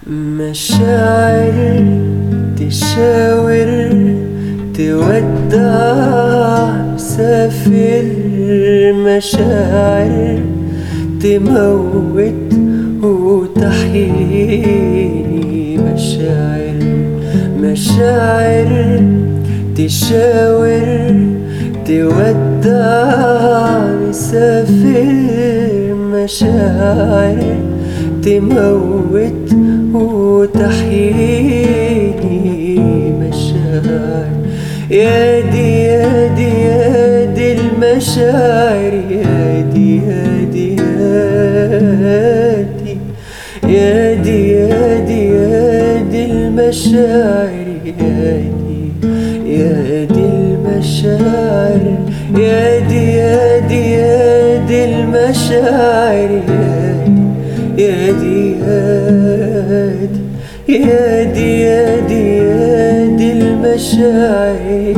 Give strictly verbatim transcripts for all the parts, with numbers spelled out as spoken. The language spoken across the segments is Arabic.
مشاعر تشاور تودع مسافر، مشاعر تموت وتحيي، مشاعر مشاعر تشاور تودع مسافر، مشاعر تموت وتحييني، مشاعر يا دي يا دي يا دي المشاعر، يا دي يا دي يا دي يا دي يا دي المشاعر، يا دي يا دي المشاعر، يا دي يا دي يا دي المشاعر، يا دي يا دي يا دي يا دي المشاعر،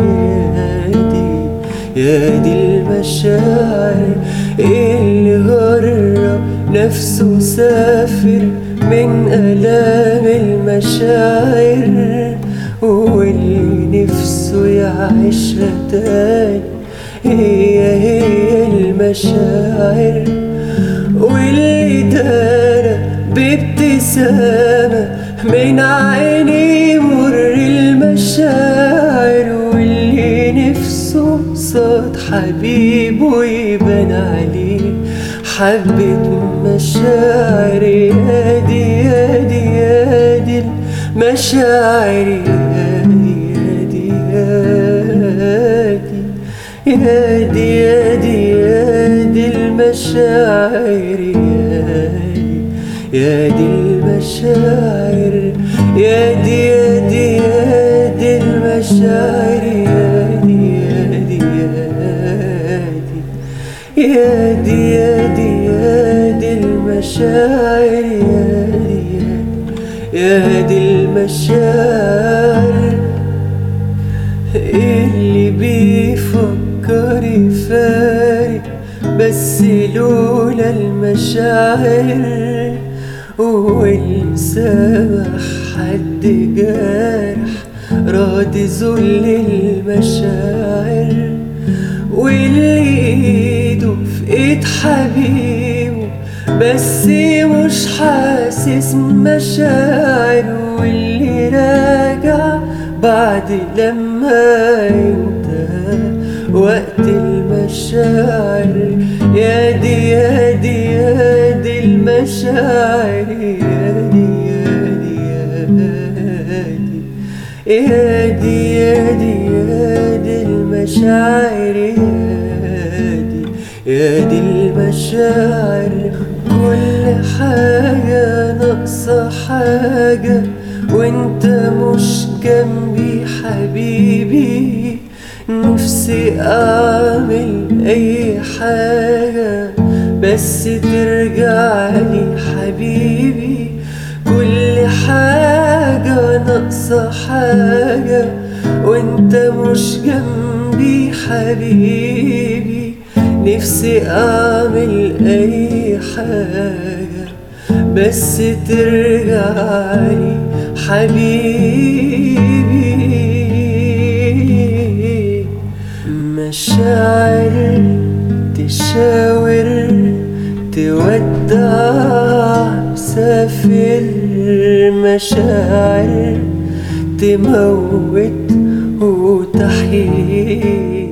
يا دي المشاعر اللي غرب نفسه سافر من آلام المشاعر، واللي نفسه يعيشها تاني هي هي المشاعر، واللي دار بابتسامة من عيني مر المشاعر، واللي نفسه صوت حبيبه يبان عليه حبة مشاعر، يا دي يا دي يا دي المشاعر، يا دي يا دي يا دي يا دي المشاعر، يا دي المشاعر، يا دي يا دي يا دي المشاعر، يا دي يا دي يا دي المشاعر، يا دي المشاعر اللي بيفكر يفارق بس لولا المشاعر، واللي سامح حد جارح راضي ذل المشاعر، واللي ايده في ايد حبيبه بس مش حاسس مشاعر، واللي راجع بعد لما ينتهى وقت المشاعر، يا دي يا دي يا دي المشاعر، يا دي يا دي يا دي يا دي يا دي المشاعر، يا دي المشاعر كل حاجة ناقصة حاجة وانت مش جنبي حبيبي، نفسي اعمل اي حاجة بس ترجعلي حبيبي، كل حاجة ناقصة حاجة وانت مش جنبي حبيبي، نفسي اعمل اي حاجة بس ترجعلي حبيبي، مشاعر تشاور تودع مسافر، مشاعر تموت وتحيي.